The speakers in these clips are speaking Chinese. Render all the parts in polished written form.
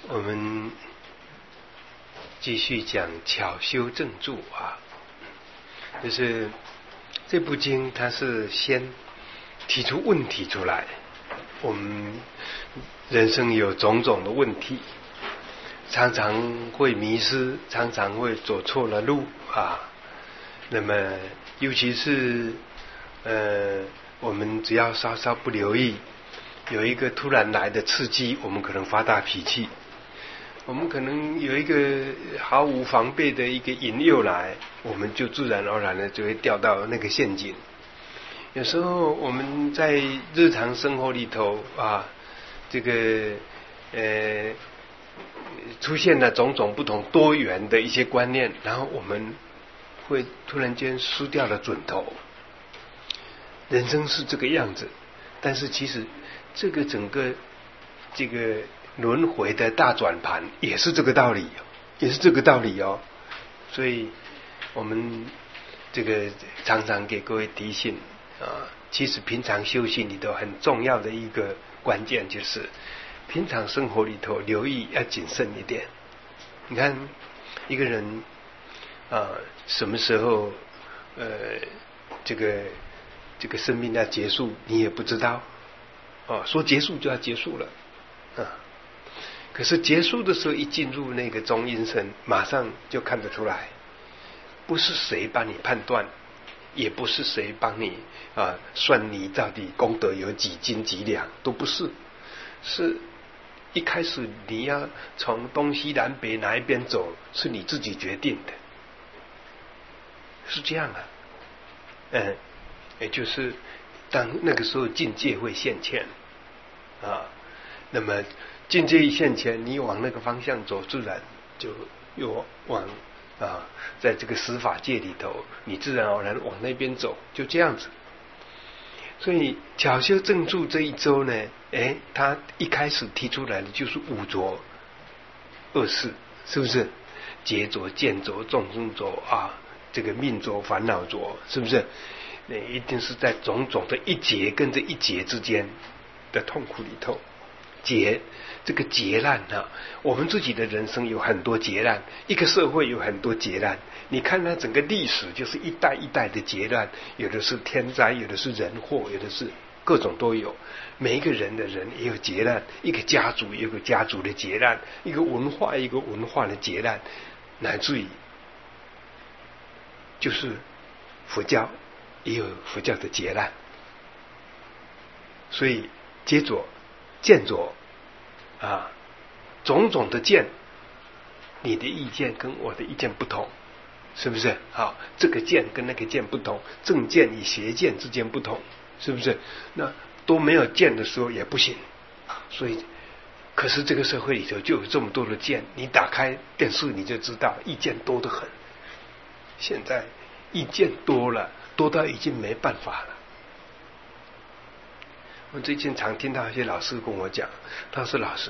我们继续讲巧修正助啊，就是这部经它是先提出问题出来，我们人生有种种的问题，常常会迷失，常常会走错了路啊。那么尤其是我们只要稍稍不留意，有一个突然来的刺激，我们可能发大脾气，我们可能有一个毫无防备的一个引诱来，我们就自然而然的就会掉到那个陷阱。有时候我们在日常生活里头啊，这个出现了种种不同多元的一些观念，然后我们会突然间失掉了准头。人生是这个样子，但是其实这个整个这个轮回的大转盘也是这个道理，也是这个道理哦。所以我们这个常常给各位提醒啊，其实平常修行里头很重要的一个关键就是平常生活里头留意要谨慎一点。你看一个人啊，什么时候这个生命要结束你也不知道啊，说结束就要结束了啊。可是结束的时候一进入那个中阴身，马上就看得出来，不是谁帮你判断，也不是谁帮你算你到底功德有几斤几两，都不是，是一开始你要从东西南北哪一边走，是你自己决定的，是这样啊。也就是当那个时候境界会现前啊，那么境界一现前，你往那个方向走，自然就又往在这个司法界里头，你自然而然往那边走，就这样子。所以巧修正助这一周呢，他一开始提出来的就是五浊恶世，是不是？劫浊、见浊、众生浊啊，这个命浊、烦恼浊，是不是？那一定是在种种的一劫跟这一劫之间的痛苦里头，这个劫难啊，我们自己的人生有很多劫难，一个社会有很多劫难。你看它整个历史就是一代一代的劫难，有的是天灾，有的是人祸，有的是各种都有。每一个人的人也有劫难，一个家族也有个家族的劫难，一个文化一个文化的劫难，乃至于就是佛教也有佛教的劫难。所以劫浊、见浊啊，种种的见，你的意见跟我的意见不同，是不是？好，这个见跟那个见不同，正见与邪见之间不同，是不是？那都没有见的时候也不行。所以可是这个社会里头就有这么多的见，你打开电视你就知道意见多得很。现在意见多了，多到已经没办法了。我最近常听到一些老师跟我讲，他说老师，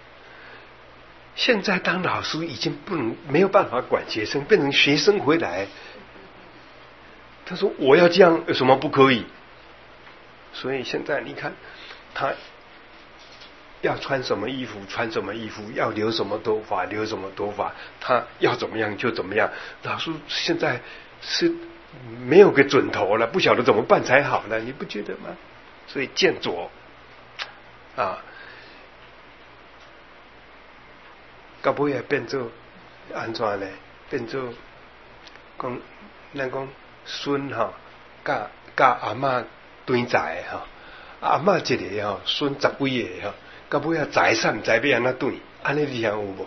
现在当老师已经没有办法管学生，变成学生回来，他说我要这样有什么不可以？所以现在你看他要穿什么衣服穿什么衣服，要留什么头发留什么头发，他要怎么样就怎么样。老师现在是没有个准头了，不晓得怎么办才好呢，你不觉得吗？所以见浊啊，到尾也变做安怎呢？变做讲咱讲孙甲阿嬷对财阿嬷一个孙10几个到尾啊财产知要安怎对，安尼你有无？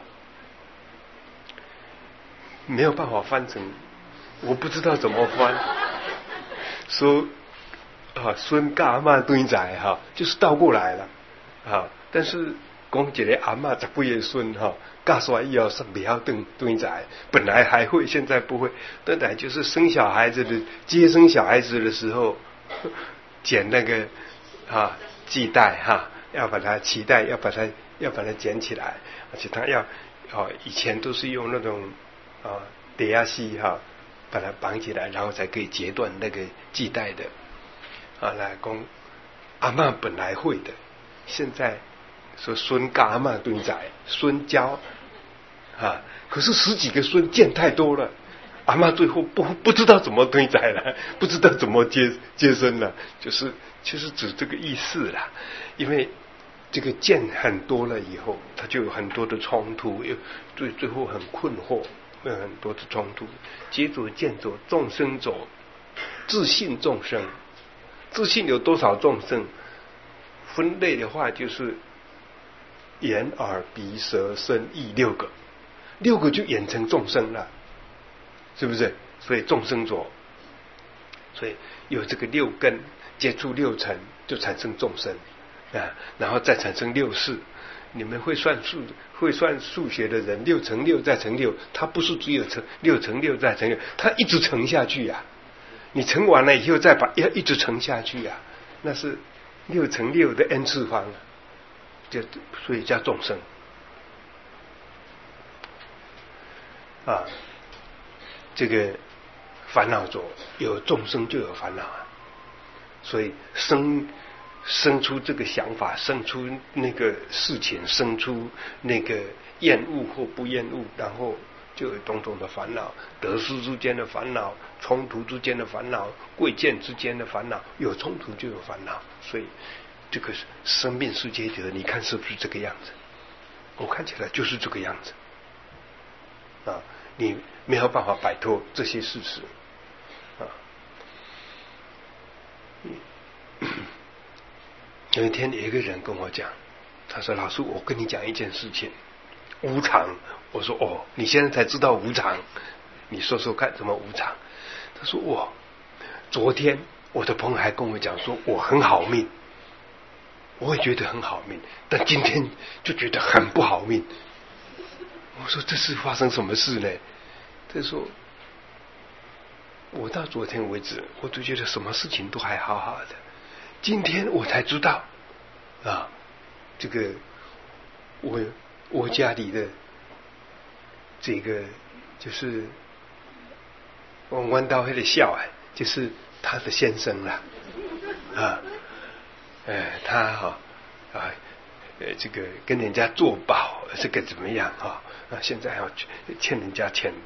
没有办法翻成，我不知道怎么翻。说孙甲阿嬷对财就是倒过来了但是讲一个阿嬷10几个孙嫁出来以后是不要对财，本来还会，现在不会。本来就是生小孩子的接生小孩子的时候，捡那个系带要把它脐带要把它捡起来，而且它要以前都是用那种底下系把它绑起来，然后才可以截断那个系带的来讲阿嬷本来会的，现在说孙家阿嬷蹲仔，孙交啊，可是10几个孙见太多了，阿嬷最后不知道怎么蹲仔了，不知道怎么接生了，就是指这个意思啦。因为这个见很多了以后，他就有很多的冲突，又最后很困惑，有很多的冲突。接着见着众生者，自信众生，自信有多少众生？分类的话就是眼耳鼻舌身意6个，6个就演成众生了，是不是？所以众生者，所以有这个6根接触6尘，就产生众生啊，然后再产生6识。你们会算数学的人，6乘6再乘6，它不是只有6乘6再乘6，它一直乘下去呀。你乘完了以后再要一直乘下去呀，那是6乘6的 n 次方，所以叫众生啊。这个烦恼者有众生就有烦恼啊，所以生出这个想法，生出那个事情，生出那个厌恶或不厌恶，然后就有种种的烦恼，得失之间的烦恼，冲突之间的烦恼，贵贱之间的烦恼，有冲突就有烦恼。所以这个生命世界的，你看是不是这个样子？我看起来就是这个样子啊，你没有办法摆脱这些事实啊。有一天有一个人跟我讲，他说：“老师，我跟你讲一件事情，无常。”我说：“哦，你现在才知道无常，你说说看怎么无常？”他说：“昨天我的朋友还跟我讲说我很好命，我也觉得很好命，但今天就觉得很不好命。”我说：“这是发生什么事呢？”他说：“我到昨天为止，我都觉得什么事情都还好好的，今天我才知道啊，这个我家里的这个就是弯刀黑的笑就是他的先生了啊，他这个跟人家做保，这个怎么样现在要欠人家钱，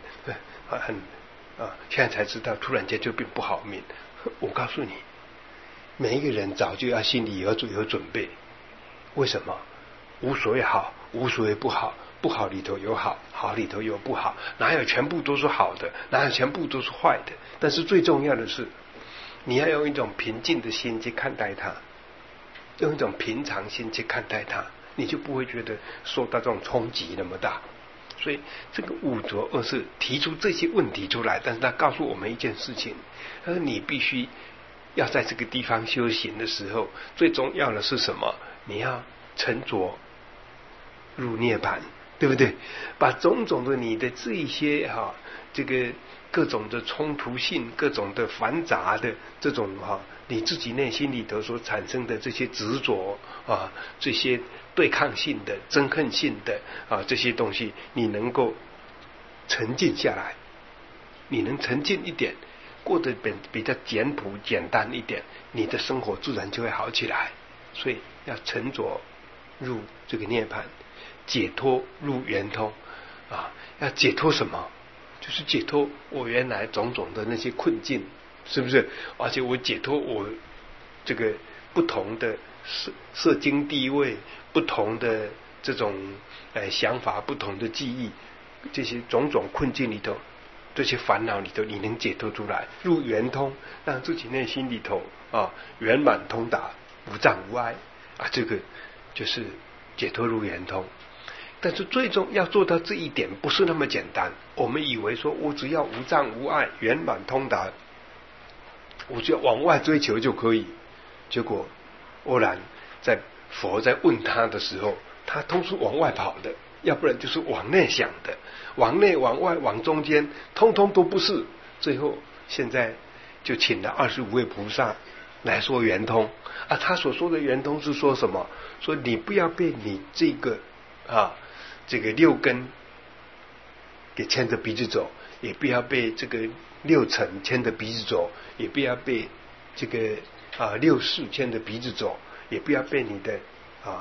现在才知道，突然间就变不好命。我告诉你，每一个人早就要心里有准备。为什么？无所谓好，无所谓不好，不好里头有好，好里头有不好，哪有全部都是好的，哪有全部都是坏的？但是最重要的是，你要用一种平静的心去看待它，用一种平常心去看待它，你就不会觉得受到这种冲击那么大。所以这个五浊恶世提出这些问题出来，但是他告诉我们一件事情，他说你必须要在这个地方修行的时候，最重要的是什么？你要沉着入涅槃，对不对？把种种的你的这一些这个各种的冲突性，各种的繁杂的这种你自己内心里头所产生的这些执着这些对抗性的、憎恨性的这些东西，你能够沉静下来，你能沉静一点，过得比较简朴简单一点，你的生活自然就会好起来。所以要沉着入这个涅槃，解脱入圆通要解脱什么？就是解脱我原来种种的那些困境，是不是？而且我解脱我这个不同的社经地位，不同的这种想法，不同的记忆，这些种种困境里头，这些烦恼里头，你能解脱出来，入圆通，让自己内心里头圆满通达，无障无碍这个就是解脱入圆通。但是最终要做到这一点不是那么简单。我们以为说我只要无障无碍圆满通达，我就要往外追求就可以。结果欧然佛在问他的时候，他都是往外跑的，要不然就是往内想的，往内往外往中间通通都不是。最后现在就请了25位菩萨来说圆通他所说的圆通是说什么？说你不要被你这个这个6根给牵着鼻子走，也不要被这个6尘牵着鼻子走，也不要被这个6识牵着鼻子走，也不要被你的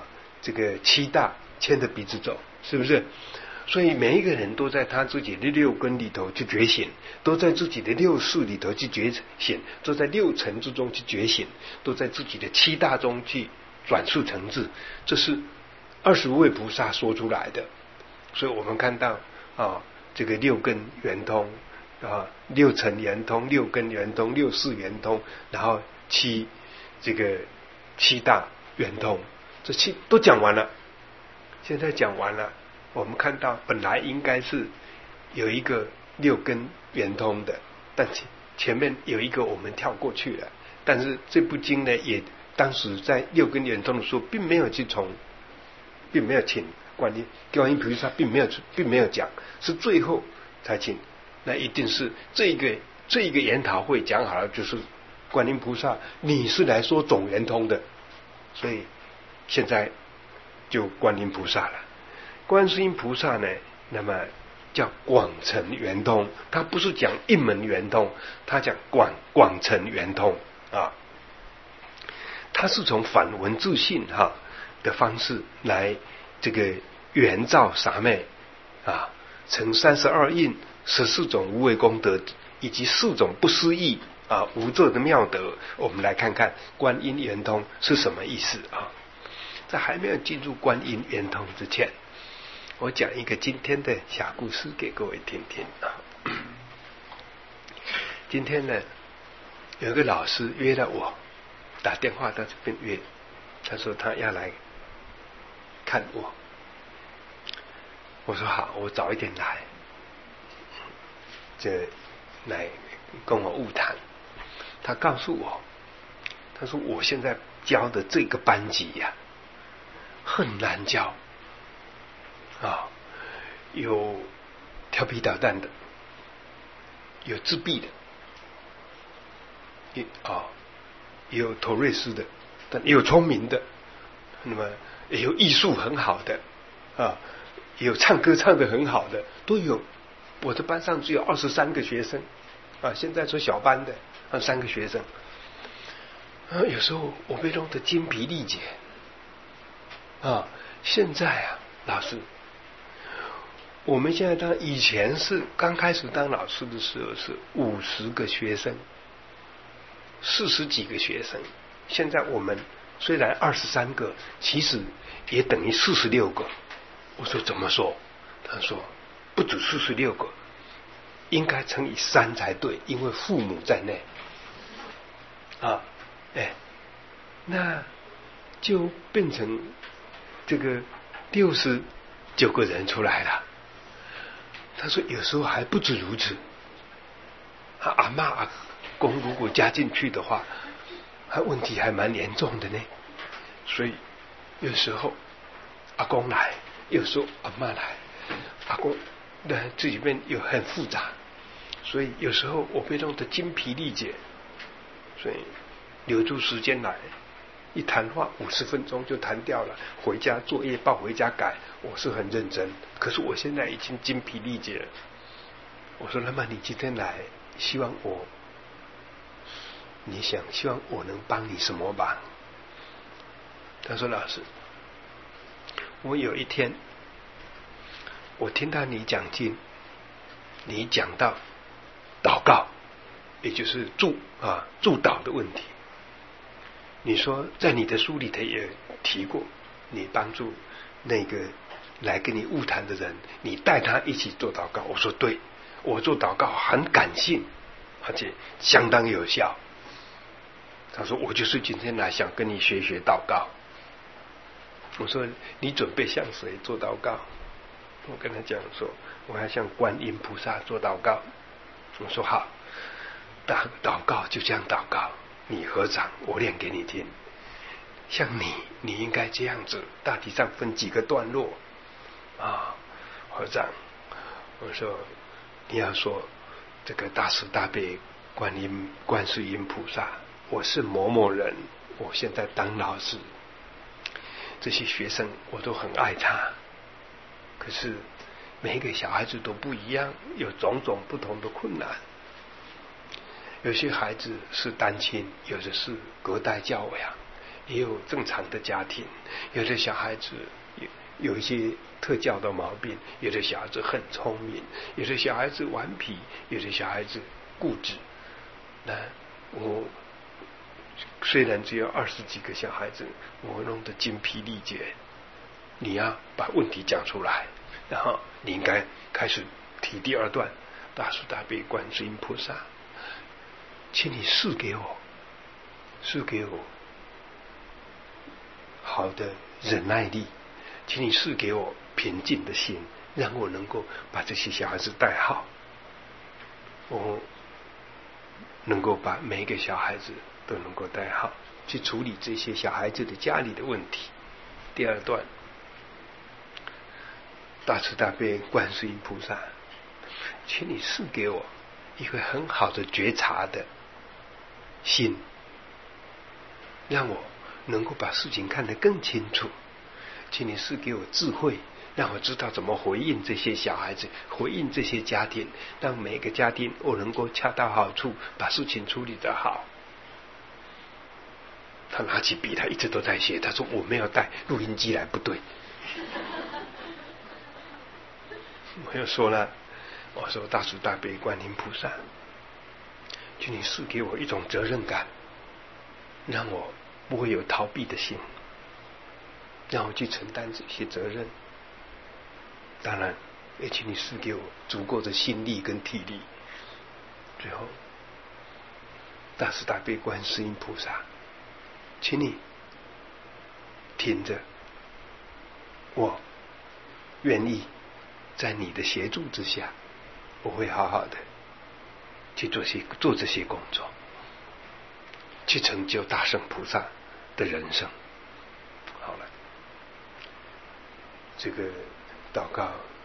这个七大牵着鼻子走，是不是？所以每一个人都在他自己的六根里头去觉醒，都在自己的六识里头去觉醒，都在六尘之中去觉醒，都在自己的七大中去转述成智。这是25位菩萨说出来的。所以我们看到这个六根圆通六尘圆通，六根圆通，六识圆通，然后七大圆通，这七都讲完了。现在讲完了，我们看到本来应该是有一个六根圆通的，但前面有一个我们跳过去了。但是这部经呢，也当时在六根圆通的时候，并没有请观音菩萨，并没有讲，是最后才请。那一定是这一个研讨会讲好了，就是观音菩萨你是来说总圆通的，所以现在就观音菩萨了。观世音菩萨呢，那么叫广成圆通，他不是讲一门圆通，他讲广成圆通啊。他是从反文自性的方式来这个圆照傻妹成32印14种无为功德，以及4种不思议无作的妙德。我们来看看观音圆通是什么意思啊？在还没有进入观音圆通之前，我讲一个今天的小故事给各位听听啊。今天呢，有个老师约了我，打电话到这边约，他说他要来看我。我说好，我早一点来，来跟我晤谈。他告诉我，他说我现在教的这个班级很难教有调皮捣蛋的，有自闭的，也有妥瑞斯的，但也有聪明的，那么也有艺术很好的也有唱歌唱得很好的，都有。我的班上只有23个学生现在说小班的3个学生有时候我被弄得精疲力竭现在老师，我们现在以前是刚开始当老师的时候是50个学生，40几个学生，现在我们虽然23个，其实也等于46个。我说怎么说？他说不止46个，应该乘以3才对，因为父母在内那就变成这个69个人出来了。他说有时候还不止如此，阿嬷阿公如果加进去的话，问题还蛮严重的呢。所以有时候阿公来，有时候阿嬷来，阿公这里面有很复杂，所以有时候我被弄得精疲力竭，所以留出时间来，一谈话50分钟就谈掉了，回家作业报回家改，我是很认真。可是我现在已经精疲力竭了。我说那么你今天来，希望我能帮你什么忙？他说老师，我有一天我听到你讲经，你讲到祷告，也就是祝祷的问题。你说在你的书里头也提过，你帮助那个来跟你晤谈的人，你带他一起做祷告。我说对，我做祷告很感性，而且相当有效。他说我就是今天来想跟你学祷告。我说你准备向谁做祷告？我跟他讲说我要向观音菩萨做祷告。我说好，祷告就这样祷告，你合掌我念给你听。像你应该这样子，大体上分几个段落合掌。我说你要说这个大慈大悲观世音菩萨，我是某某人，我现在当老师，这些学生我都很爱他，可是每一个小孩子都不一样，有种种不同的困难。有些孩子是单亲，有的是隔代教养， 也有正常的家庭，有的小孩子有一些特教的毛病，有的小孩子很聪明，有的小孩子顽皮，有的小孩子固执。那我虽然只有20几个小孩子，我弄得精疲力竭。你要把问题讲出来，然后你应该开始提第2段：大慈大悲观世音菩萨，请你赐给我好的忍耐力，请你赐给我平静的心，让我能够把这些小孩子带好，我能够把每一个小孩子都能够带好，去处理这些小孩子的家里的问题。第2段：大慈大悲观世音菩萨，请你赐给我一个很好的觉察的心，让我能够把事情看得更清楚，请你赐给我智慧，让我知道怎么回应这些小孩子，回应这些家庭，让每个家庭我能够恰到好处，把事情处理得好。他拿起笔，他一直都在写，他说我没有带录音机来，不对。我又说了，我说大慈大悲观音菩萨，请你赐给我一种责任感，让我不会有逃避的心，让我去承担这些责任。当然也请你赐给我足够的心力跟体力。最后，大慈大悲观世音菩萨，请你听着，我愿意在你的协助之下，我会好好的去做这些工作，去成就大圣菩萨的人生。好了，这个祷告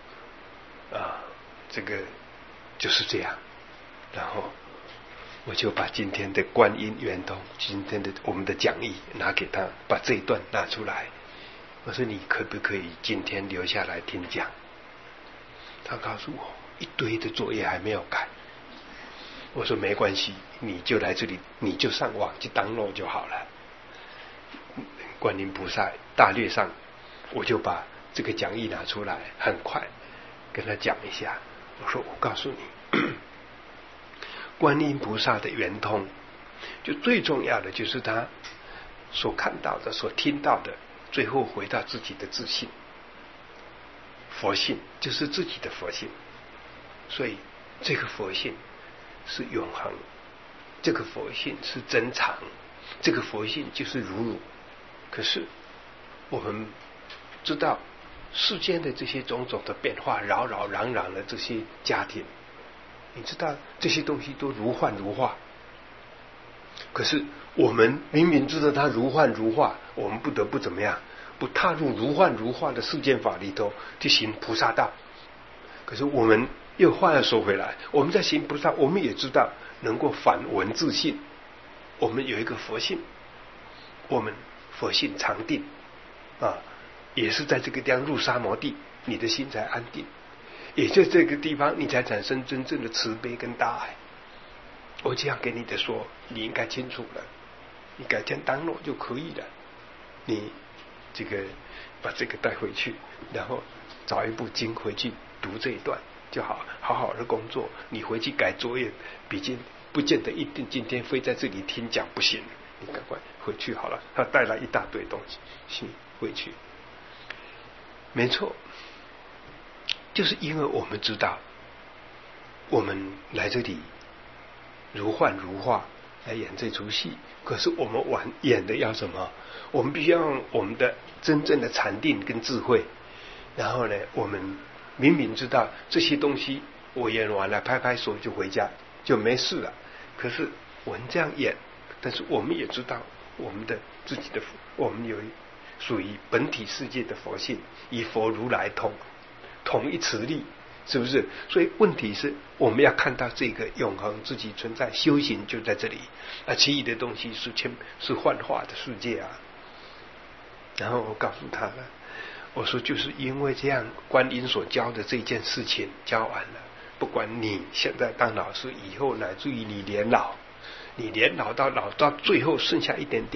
这个就是这样。然后我就把今天的观音圆通，今天的我们的讲义拿给他，把这一段拿出来。我说你可不可以今天留下来听讲？他告诉我一堆的作业还没有改。我说没关系，你就来这里，你就上网去download就好了。观音菩萨大略上，我就把这个讲义拿出来，很快跟他讲一下。我说我告诉你，观音菩萨的圆通，就最重要的就是他所看到的、所听到的，最后回到自己的自信。佛性就是自己的佛性，所以这个佛性是永恒，这个佛性是真常，这个佛性就是如如。可是我们知道世间的这些种种的变化，扰扰攘攘的这些家庭，你知道这些东西都如幻如化。可是我们明明知道它如幻如化，我们不得不怎么样？不踏入如幻如化的世间法里头去行菩萨道。可是我们又话要说回来，我们在行菩萨，我们也知道能够反闻自性，我们有一个佛性，我们佛性常定也是在这个地方入沙摩地，你的心才安定，也在这个地方你才产生真正的慈悲跟大爱。我这样给你的说，你应该清楚了，你改天download就可以了。你这个把这个带回去，然后找一部经回去读这一段就好，好好的工作。你回去改作业笔记，不见得一定今天非在这里听讲不行，你赶快回去好了。他带来一大堆东西，行，回去。没错，就是因为我们知道，我们来这里如幻如化来演这出戏，可是我们演的要什么？我们必须要用我们的真正的禅定跟智慧，然后呢，我们明明知道这些东西，我演完了拍拍手就回家就没事了。可是我们这样演，但是我们也知道我们的自己的，我们有属于本体世界的佛性，以佛如来同一慈力，是不是？所以问题是我们要看到这个永恒自己存在，修行就在这里，其余的东西是幻化的世界啊。然后我告诉他了，我说就是因为这样，观音所教的这件事情教完了，不管你现在当老师，以后乃至于你年老到最后剩下一点点，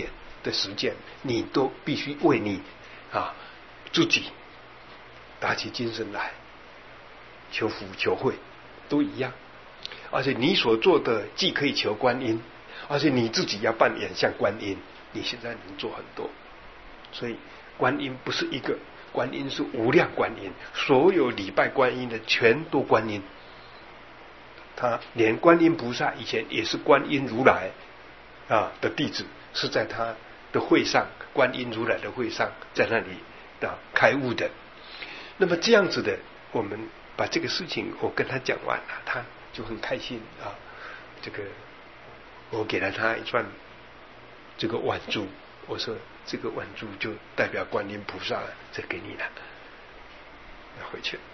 的实践，你都必须为你自己打起精神来，求福求慧都一样。而且你所做的既可以求观音，而且你自己要扮演像观音，你现在能做很多。所以观音不是一个，观音是无量观音，所有礼拜观音的全都观音。他连观音菩萨以前也是观音如来的弟子，是在他的会上，观音如来的会上，在那里开悟的。那么这样子的，我们把这个事情我跟他讲完了，他就很开心这个我给了他一串这个挽珠，我说这个挽珠就代表观音菩萨，这给你了，要回去。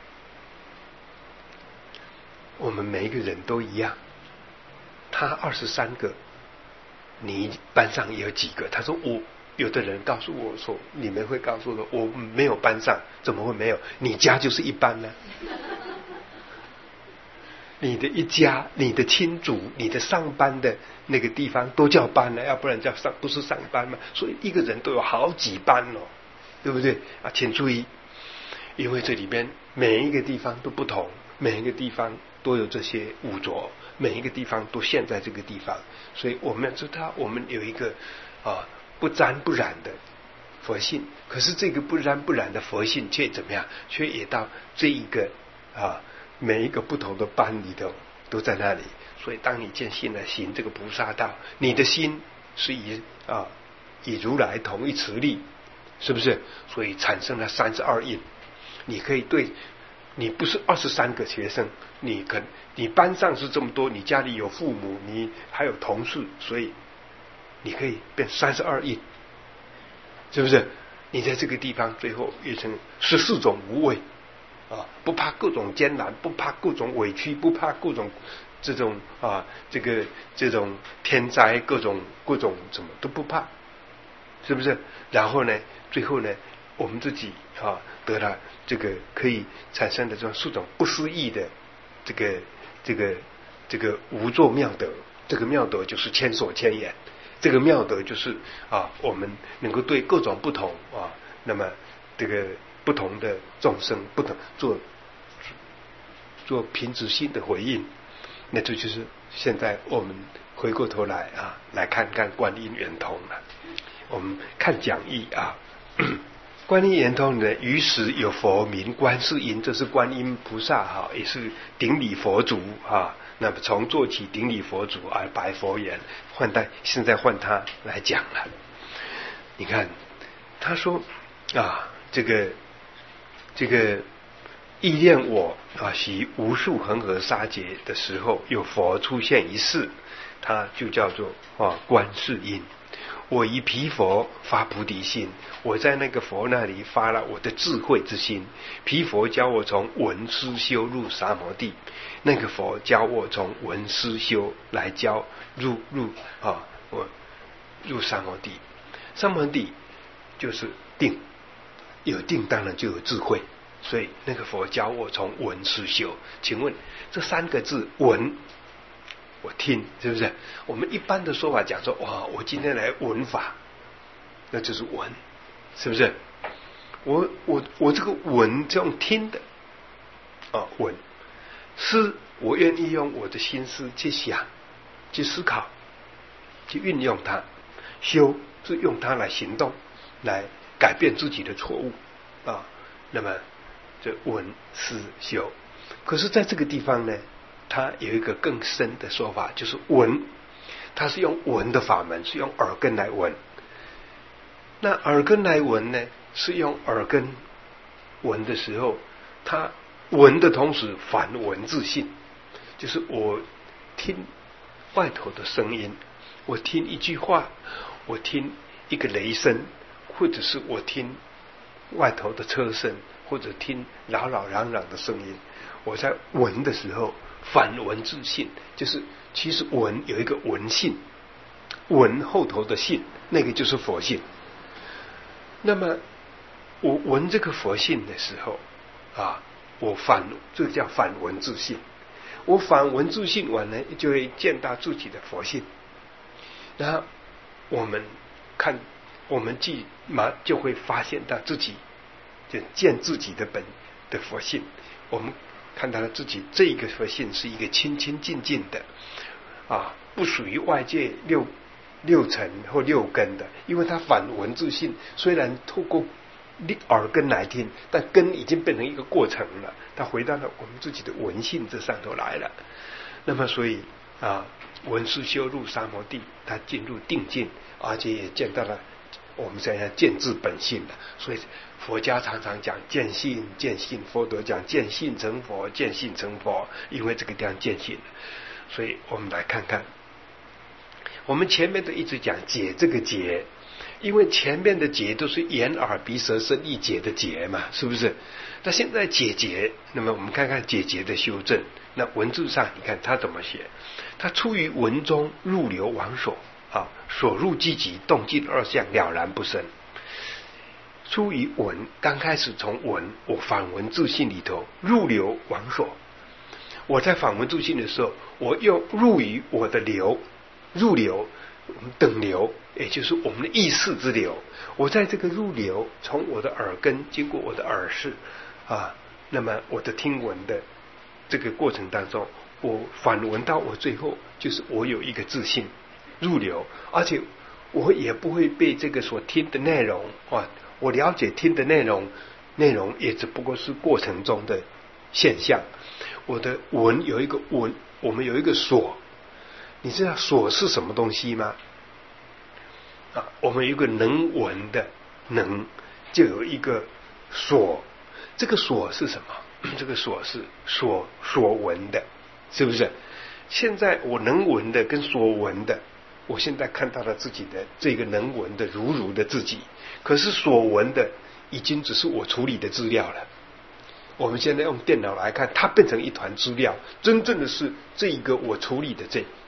我们每一个人都一样，他23个，你班上也有几个？他说有的人告诉我说，你们会告诉我没有班上，怎么会没有？你家就是一班呢？你的一家，你的亲族，你的上班的那个地方都叫班了，要不然不是上班嘛？所以一个人都有好几班哦，对不对请注意，因为这里边每一个地方都不同，每一个地方都有这些污浊，每一个地方都现在这个地方，所以我们要知道，我们有一个不沾不染的佛性，可是这个不沾不染的佛性却怎么样？却也到这一个每一个不同的班里头都在那里。所以当你见性了，行这个菩萨道，你的心是以如来同一慈力，是不是？所以产生了32印。你可以对，你不是23个学生，你班上是这么多，你家里有父母，你还有同事，所以你可以变32印，是不是？你在这个地方最后变成14种无畏不怕各种艰难，不怕各种委屈，不怕各种这种这种天灾，各种什么都不怕，是不是？然后呢，最后呢，我们自己得了这个可以产生的这种4种不思议的这个无作妙德。这个妙德就是千手千眼，这个妙德就是我们能够对各种不同那么这个不同的众生不同做平直心的回应。那这就是现在我们回过头来来看看观音圆通了。我们看讲义观音圆通呢，于时有佛名观世音，这是观音菩萨也是顶礼佛祖那么从做起顶礼佛祖而白佛言，现在换他来讲了。你看他说这个意念我习无数恒河沙劫的时候，有佛出现一世，他就叫做观世音。我以毗佛发菩提心，我在那个佛那里发了我的智慧之心。毗佛教我从闻思修入萨摩地，那个佛教我从闻思修来教入萨摩地。萨摩地就是定，有定当然就有智慧，所以那个佛教我从闻思修。请问这3个字闻，我听，是不是？我们一般的说法讲说我今天来闻法，那就是闻，是不是？我这个闻这种听的闻，思我愿意用我的心思去想，去思考，去运用它。修是用它来行动，来改变自己的错误那么这闻思修。可是在这个地方呢，它有一个更深的说法，就是闻，它是用闻的法门，是用耳根来闻。那耳根来闻呢，是用耳根闻的时候，它闻的同时反闻自性，就是我听外头的声音，我听一句话，我听一个雷声，或者是我听外头的车声，或者听扰扰嚷嚷的声音，我在闻的时候反闻自性，就是其实闻有一个闻性，闻后头的性，那个就是佛性。那么我闻这个佛性的时候这叫反闻自性。我反闻自性完呢，就会见到自己的佛性。然后我们看我们就会发现到自己，就见自己的佛性。我们看到了自己这一个佛性是一个清清净净的不属于外界六尘或六根的，因为它反文字性，虽然透过耳根来听，但根已经变成一个过程了，它回到了我们自己的文性这上头来了。那么所以文思修入三摩地，他进入定境，而且也见到了我们现在见自本性了。所以佛家常常讲见性见性，佛陀讲见性成佛，见性成佛，因为这个地方见性了。所以我们来看看，我们前面都一直讲解这个解，因为前面的解都是眼耳鼻舌身意解的解嘛，是不是？那现在解结，那么我们看看解结的修正。那文字上你看他怎么写，他出于文中入流往所所入积极动静二相了然不生。出于文，刚开始从文，我反文自性里头入流往所。我在反文自性的时候，我又入于我的流，入流等流，也就是我们的意识之流。我在这个入流，从我的耳根经过我的耳识那么我的听闻的这个过程当中，我反闻到我最后就是我有一个自信入流，而且我也不会被这个所听的内容我了解听的内容也只不过是过程中的现象。我的闻有一个闻，我们有一个所，你知道所是什么东西吗？我们有一个能闻的能，就有一个所。这个所是什么？这个所是所闻的，是不是？现在我能闻的跟所闻的，我现在看到了自己的这个能闻的如的自己，可是所闻的已经只是我处理的资料了。我们现在用电脑来看，它变成一团资料，真正的是这一个我处理的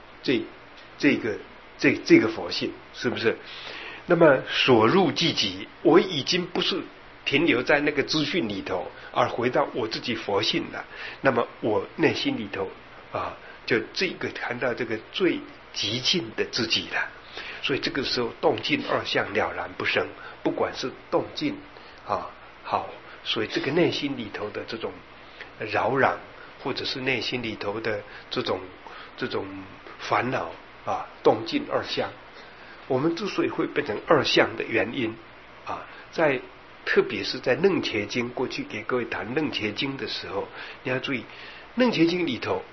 这个佛性，是不是？那么所入寂极，我已经不是停留在那个资讯里头，而回到我自己佛性了。那么我内心里头就这个谈到这个最极尽的自己了。所以这个时候动静二相了然不生，不管是动静好，所以这个内心里头的这种扰攘，或者是内心里头的这种烦恼动静二相，我们之所以会变成二相的原因在特别是在楞伽经，过去给各位谈楞伽经的时候，你要注意楞伽经里头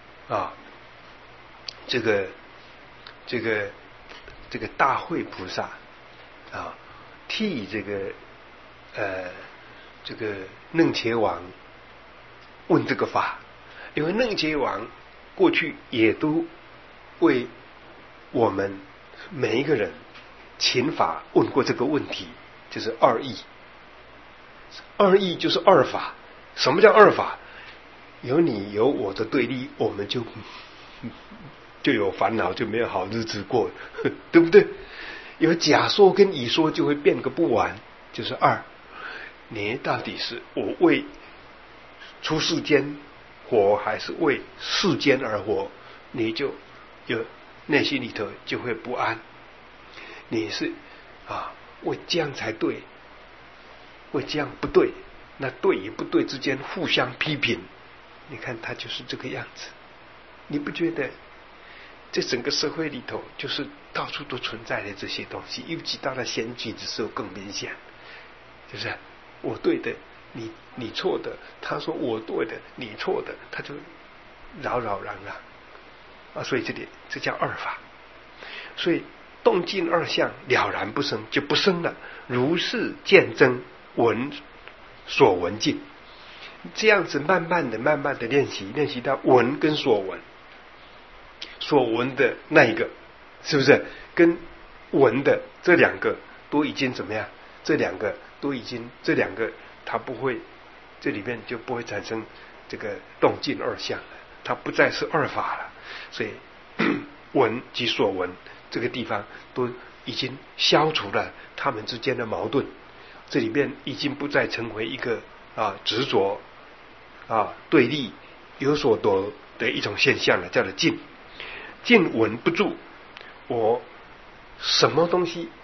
这个大慧菩萨替这个楞伽王问这个法，因为楞伽王过去也都为我们每一个人请法问过这个问题，就是二义。二义就是二法。什么叫二法？有你有我的对立，我们就有烦恼，就没有好日子过，对不对？有假说跟乙说就会变个不完，就是二。你到底是我为出世间活，还是为世间而活？你就有内心里头就会不安。你是为这样才对，为这样不对，那对与不对之间互相批评。你看他就是这个样子，你不觉得在整个社会里头就是到处都存在的这些东西，尤其到了选举的时候更明显，就是我对的你错的，他说我对的你错的，他就扰攘所以这叫二法。所以动静二相了然不生，就不生了。如是见真闻所闻尽，这样子慢慢的练习到闻跟所闻的那一个，是不是跟闻的这两个都已经怎么样？这两个它不会，这里面就不会产生这个动静二相了，它不再是二法了。所以闻及所闻这个地方都已经消除了他们之间的矛盾，这里面已经不再成为一个执着对立有所得的一种现象了，叫做静闻不住。我什么东西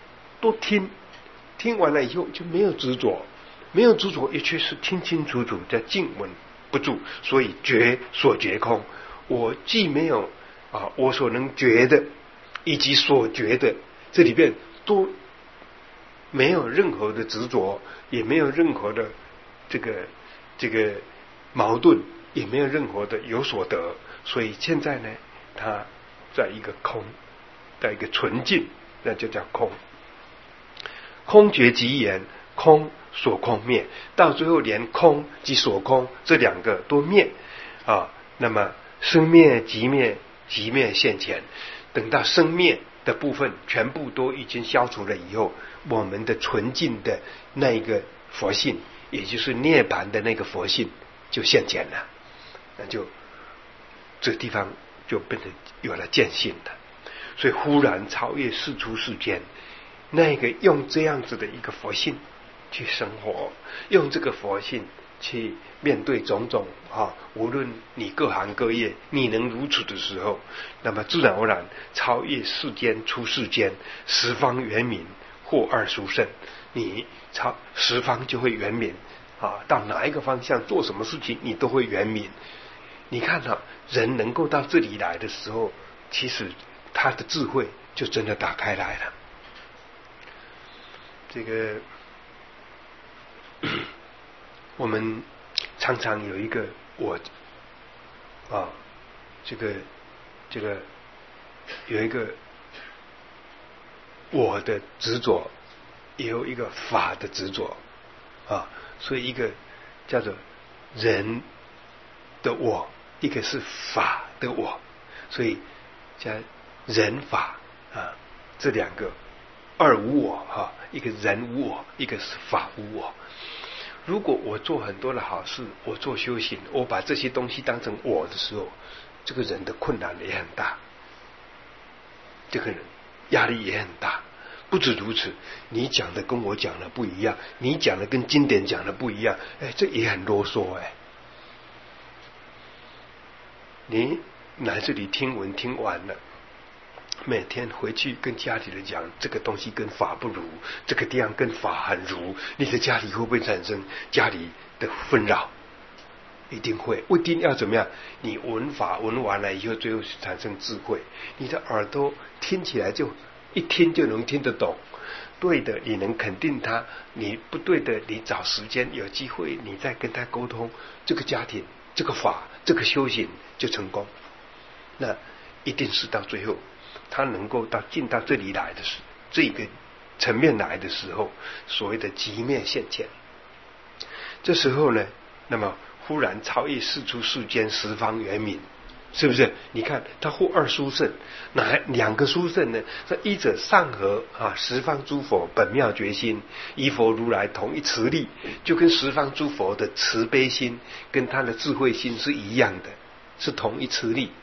多听，听完了以后就没有执着，没有执着，也确实听清楚楚，叫静稳不住，所以觉所觉空。我既没有我所能觉的，以及所觉的，这里边都没有任何的执着，也没有任何的这个矛盾，也没有任何的有所得，所以现在呢，它在一个空，在一个纯净，那就叫空。空觉即言，空所空灭，到最后连空及所空这两个都灭那么生灭即灭，即灭现前。等到生灭的部分全部都已经消除了以后，我们的纯净的那一个佛性，也就是涅槃的那个佛性就现前了，那就这个地方就变成有了见性的。所以忽然超越世出世间，那个用这样子的一个佛性去生活，用这个佛性去面对种种无论你各行各业，你能如此的时候，那么自然而然超越世间出世间，十方圆明，或二殊胜，你十方就会圆明到哪一个方向做什么事情，你都会圆明。你看人能够到这里来的时候，其实他的智慧就真的打开来了。这个我们常常有一个这个有一个我的执着，也有一个法的执着所以一个叫做人的我，一个是法的我，所以叫人法这两个二无我一个人无我，一个是法无我。如果我做很多的好事，我做修行，我把这些东西当成我的时候，这个人的困难也很大，这个人压力也很大。不止如此，你讲的跟我讲的不一样，你讲的跟经典讲的不一样，这也很啰嗦你来这里听闻听完了，每天回去跟家里人讲，这个东西跟法不如，这个地方跟法很如，你的家里会不会产生家里的纷扰？一定会。一定要怎么样？你闻法闻完了以后，最后产生智慧，你的耳朵听起来就一听就能听得懂，对的你能肯定他，你不对的你找时间有机会你再跟他沟通，这个家庭这个法这个修行就成功。那一定是到最后他能够进到这里来的时候，这个层面来的时候，所谓的极灭现前，这时候呢，那么忽然超越世出世间，十方圆明，是不是？你看他或二殊胜，哪两个殊胜呢？这一者上合十方诸佛本妙觉心，依佛如来同一慈力，就跟十方诸佛的慈悲心跟他的智慧心是一样的，是同一慈力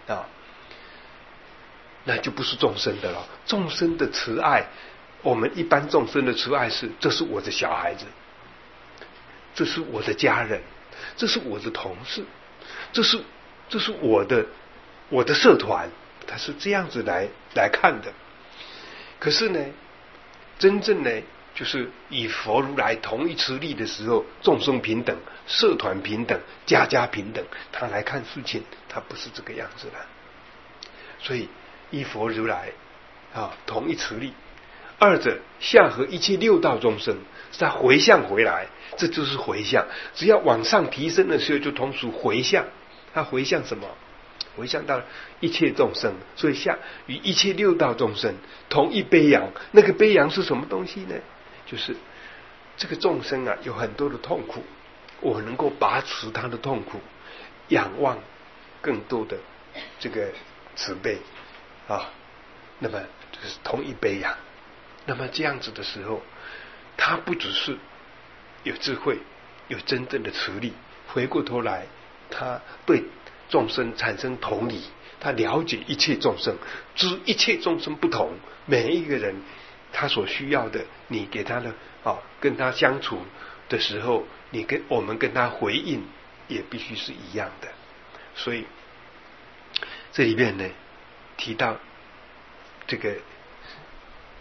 那就不是众生的了。众生的慈爱，我们一般众生的慈爱是，这是我的小孩子，这是我的家人，这是我的同事，这是我的社团，他是这样子来看的。可是呢，真正呢，就是以佛如来同一慈力的时候，众生平等，社团平等，家家平等，他来看事情，他不是这个样子的。所以依佛如来同一慈力，二者下合一切六道众生，是他回向回来，这就是回向。只要往上提升的时候，就同属回向。他回向什么？回向到一切众生，所以与一切六道众生同一悲仰。那个悲仰是什么东西呢？就是这个众生有很多的痛苦，我能够拔除他的痛苦，仰望更多的这个慈悲那么就是同一悲仰。那么这样子的时候，他不只是有智慧，有真正的慈力，回过头来他对众生产生同理，他了解一切众生，知一切众生不同，每一个人他所需要的，你给他的跟他相处的时候，我们跟他回应也必须是一样的。所以这里面呢提到这个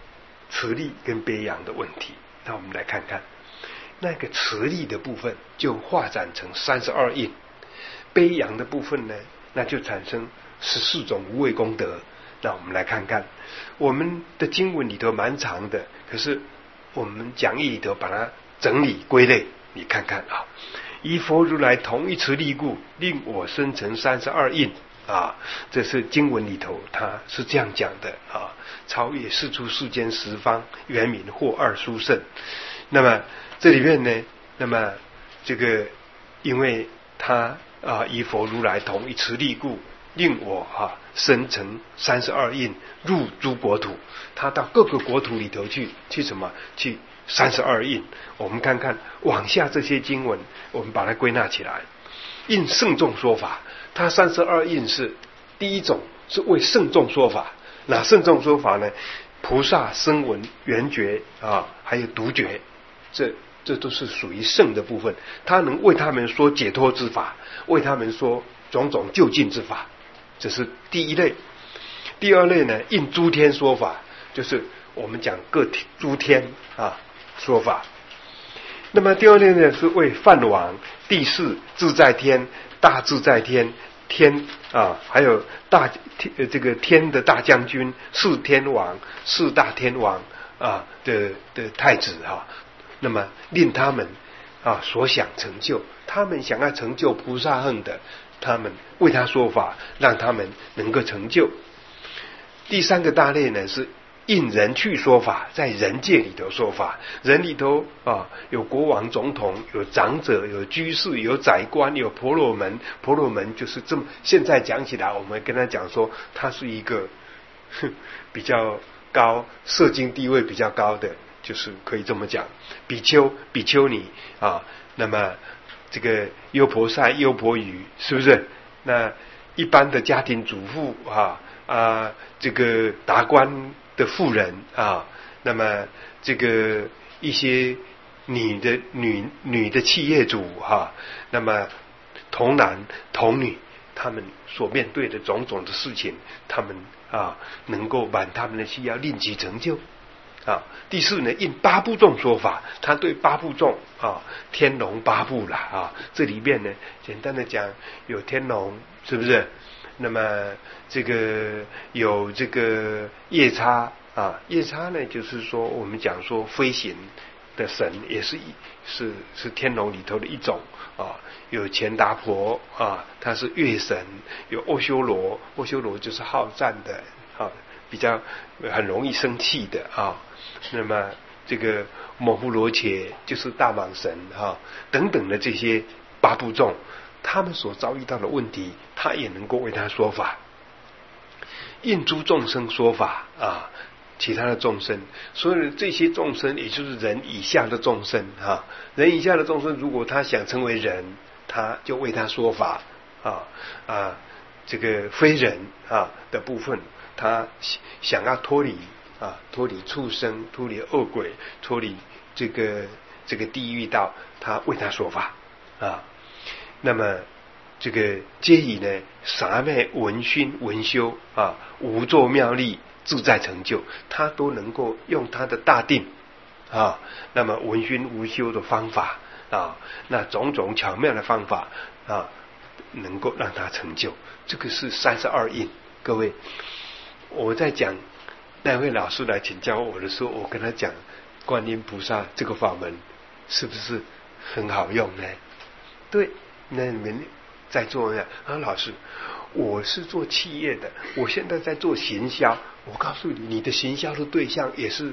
持力跟悲阳的问题。那我们来看看那个持力的部分就发展成32印，悲阳的部分呢，那就产生14种无畏功德。那我们来看看我们的经文里头蛮长的，可是我们讲义里头把它整理归类，你看看啊，以佛如来同一持力故，令我生成32印啊，这是经文里头他是这样讲的啊，超越世出世间十方，圆明或二殊胜。那么这里面呢，那么这个因为他以佛如来同一持力故，令我生成32印入诸国土，他到各个国土里头去什么？去32印。我们看看往下这些经文，我们把它归纳起来。印圣众说法，他32印是第一种是为圣众说法。那圣众说法呢？菩萨、声闻、缘觉还有独觉，这都是属于圣的部分。他能为他们说解脱之法，为他们说种种究竟之法，这是第一类。第二类呢，印诸天说法，就是我们讲各诸天说法。那么第二类呢，是为梵王、第四自在天、大自在天、天还有这个天的大将军、四天王、四大天王的太子那么令他们所想成就，他们想要成就菩萨行的，他们为他说法，让他们能够成就。第三个大类呢，是应人去说法，在人界里头说法。人里头有国王、总统，有长者，有居士，有宰官，有婆罗门。婆罗门就是这么，现在讲起来，我们跟他讲说，他是一个比较高，社经地位比较高的，就是可以这么讲。比丘、比丘尼那么这个优婆塞、优婆夷，是不是？那一般的家庭主妇这个达官的妇人那么这个一些女的企业主那么童男童女，他们所面对的种种的事情，他们能够满他们的需要，令其成就第四呢，印八部众说法，他对八部众天龙八部啦这里面呢，简单的讲，有天龙，是不是？那么这个有这个夜叉夜叉呢，就是说我们讲说飞行的神，也是天龙里头的一种有钱达婆他是月神，有阿修罗，阿修罗就是好战的比较很容易生气的那么这个摩呼罗伽就是大蟒神等等的这些八部众，他们所遭遇到的问题，他也能够为他说法。应诸众生说法其他的众生，所以这些众生也就是人以下的众生人以下的众生，如果他想成为人，他就为他说法这个非人的部分，他想要脱离畜生，脱离恶鬼，脱离这个地狱道，他为他说法那么这个皆以呢三昧闻熏闻修无作妙力自在成就，他都能够用他的大定那么闻熏无修的方法那种种巧妙的方法能够让他成就。这个是32印。各位，我在讲那位老师来请教我的时候，我跟他讲观音菩萨这个法门是不是很好用呢？对，那你们在做老师，我是做企业的，我现在在做行销。我告诉你，你的行销的对象也是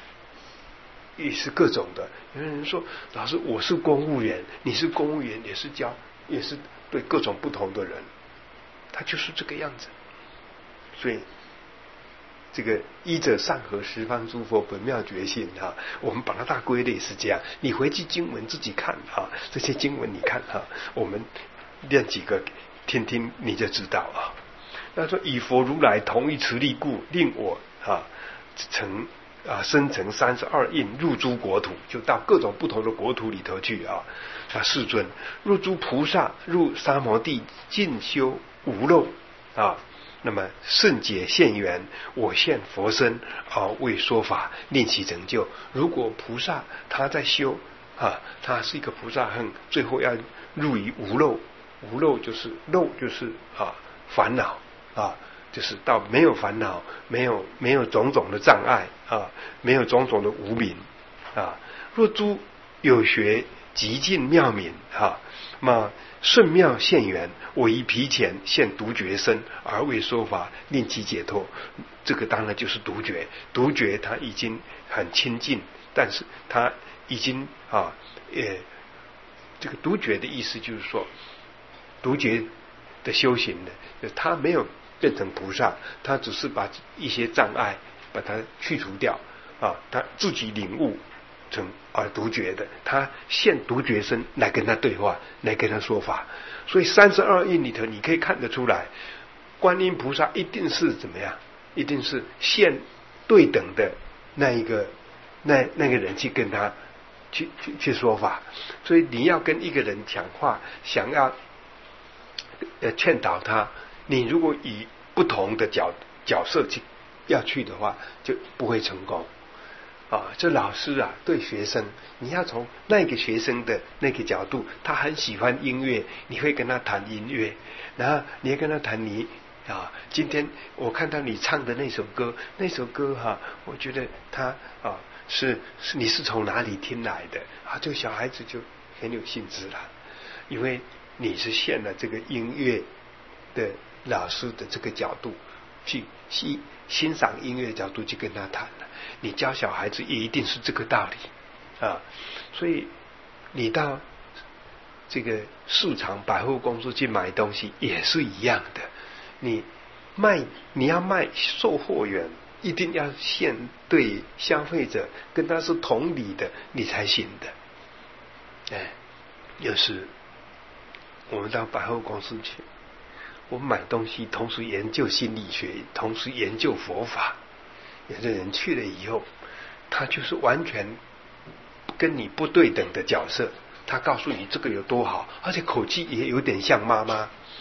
各种的。有人说，老师，我是公务员，你是公务员，也是对各种不同的人，他就是这个样子。所以这个依着上合十方诸佛本妙觉性我们把它大归类是这样。你回去经文自己看这些经文你看我们念几个听听你就知道那说以佛如来同一持力故，令我生成32印入诸国土，就到各种不同的国土里头去世尊，入诸菩萨，入沙摩地，尽修无漏那么圣解现缘，我现佛身为说法，令其成就。如果菩萨他在修他是一个菩萨行，最后要入于无漏，无漏就是漏就是烦恼就是到没有烦恼，没有种种的障碍没有种种的无明若诸有学极尽妙敏那圣妙现缘，我以毗前现独觉身而为说法，令其解脱。这个当然就是独觉，独觉他已经很亲近，但是他已经这个独觉的意思就是说，独觉的修行呢，他没有变成菩萨，他只是把一些障碍把它去除掉他自己领悟成独觉的，他现独觉身来跟他对话，来跟他说法。所以32印里头你可以看得出来，观音菩萨一定是怎么样，一定是现对等的那个人去跟他去说法。所以你要跟一个人讲话，想要劝导他，你如果以不同的角色要去的话，就不会成功这老师对学生，你要从那个学生的那个角度，他很喜欢音乐，你会跟他谈音乐，然后你会跟他谈今天我看到你唱的那首歌我觉得他是你是从哪里听来的这个小孩子就很有兴致了，因为你是现了这个音乐的老师的这个角度去欣赏音乐的角度去跟他谈了。你教小孩子也一定是这个道理所以你到这个市场百货公司去买东西也是一样的，你要卖售货员一定要现对消费者，跟他是同理的，你才行的。有时我们到百货公司去，我们买东西同时研究心理学，同时研究佛法。有的人去了以后，他就是完全跟你不对等的角色，他告诉你这个有多好，而且口气也有点像妈妈